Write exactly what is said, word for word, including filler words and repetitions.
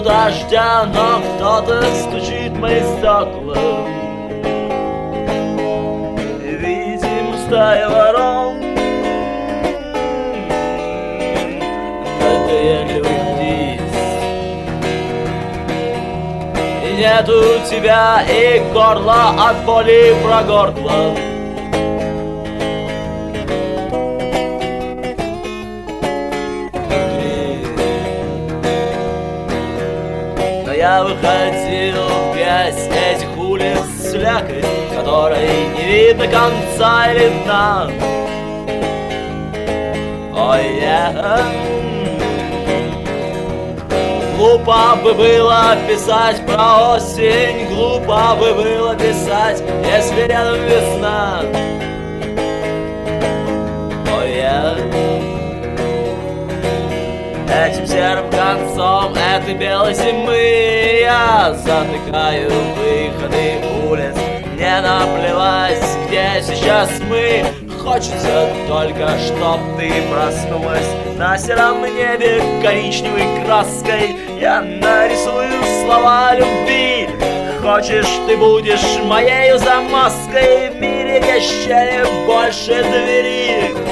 нету дождя, но кто-то стучит в мои стекла. Видим стая ворон, надоедливых птиц. И нету тебя, и горло от боли прогоркло. Я выходил в грязь этих улиц, слякоть, которой не видно конца или дна. Ой, я... Глупо бы было писать про осень, глупо бы было писать, если рядом весна. Ой, я... Этим серым концом этой белой зимы я затыкаю выходы улиц. Мне наплевать, где сейчас мы. Хочется только, чтоб ты проснулась. На сером небе коричневой краской я нарисую слова любви. Хочешь, ты будешь моею замазкой. В мире, где щели больше двери.